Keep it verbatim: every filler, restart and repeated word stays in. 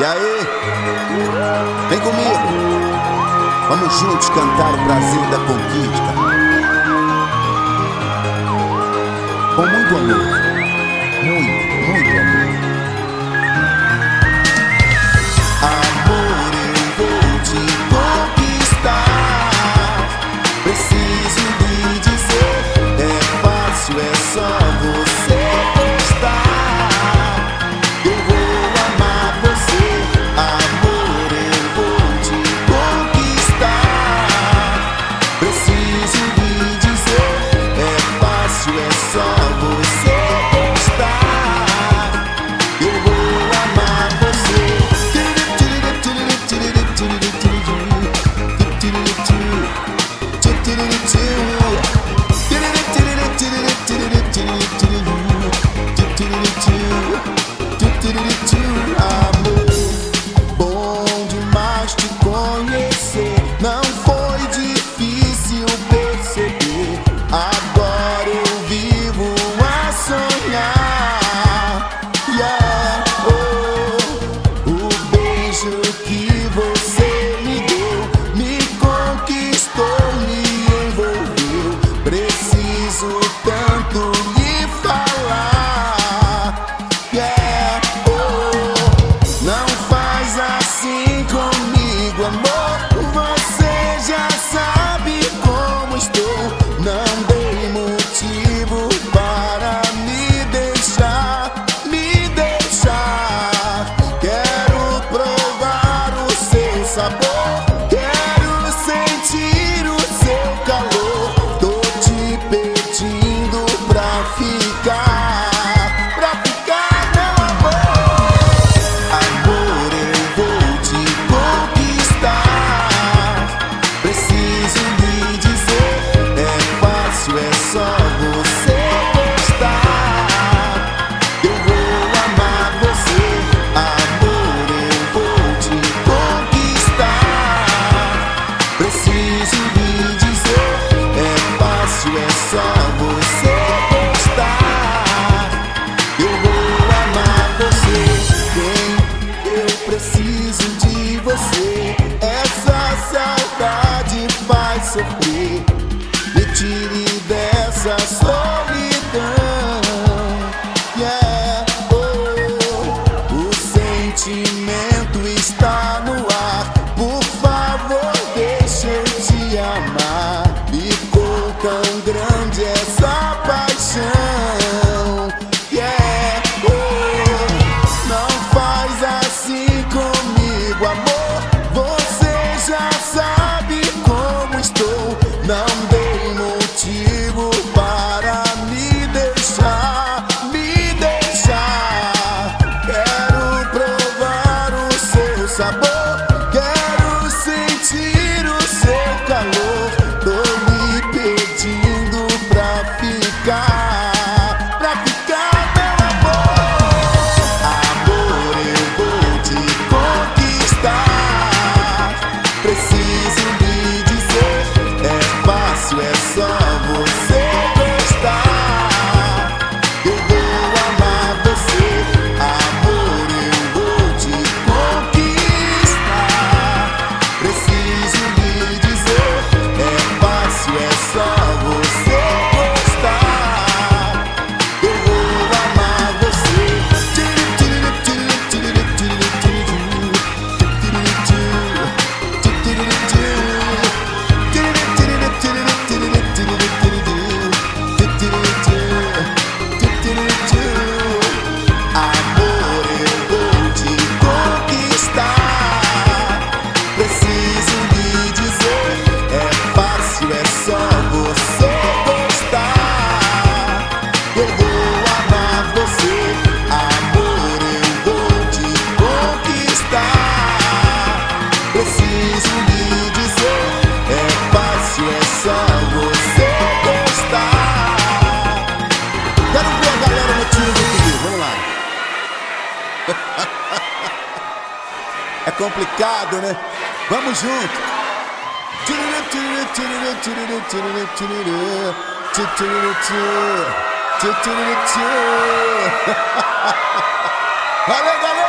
E aí? Vem comigo. Vamos juntos cantar o prazer da conquista. Com muito amor. Muito, muito amor. Amor, eu vou te conquistar. Preciso lhe dizer, é fácil, é só você gostar. Eu vou amar você. Amor, eu vou te conquistar. Preciso lhe dizer, é fácil, é só você gostar. Eu vou amar você. Amor, bom demais te conhecer. Não foi difícil perceber. Agora eu vivo a sonhar. Yeah, oh, o beijo que você me deu me conquistou, me envolveu. Preciso tanto lhe falar. Yeah, oh, não faz assim comigo, amor. Você já sabe como estou. Não dei motivo para me deixar, me deixar. Quero provar o seu sabor. Quero sentir o seu calor. Tô te pedindo pra ficar, pra ficar, meu amor. Amor, eu vou te conquistar. Preciso lhe dizer, é fácil, é só você gostar. Eu vou amar você. Amor, eu vou te conquistar. Preciso lhe dizer, é fácil, é só você gostar. Eu vou amar você. Quem eu preciso de você. Essa saudade faz sofrer. Me tire dessa solidão. Yeah, oh, o sentimento está no ar. Por favor, deixa eu te amar. Ficou tão grande essa paixão. Yeah, oh, não faz assim comigo, amor. Você já sabe como estou. Não dei motivo para me deixar, me deixar. Quero provar o seu sabor. Quero sentir o seu calor. Tô lhe pedindo pra ficar, pra ficar, meu amor. Amor, eu vou te conquistar. Preciso lhe dizer, é fácil, é só você gostar. Eu vou amar você. Amor, eu vou te conquistar. Preciso lhe dizer, é fácil, é só você gostar. Eu vou amar você. Amor, eu vou te conquistar. Preciso lhe dizer, é fácil, é só você gostar. Eu vou amar você. Amor, eu vou te conquistar. Preciso lhe dizer, é fácil, é só você gostar. Quero ver a galera no tiro do comigo, vamos lá. É complicado, né? Vamos junto. Valeu, galera!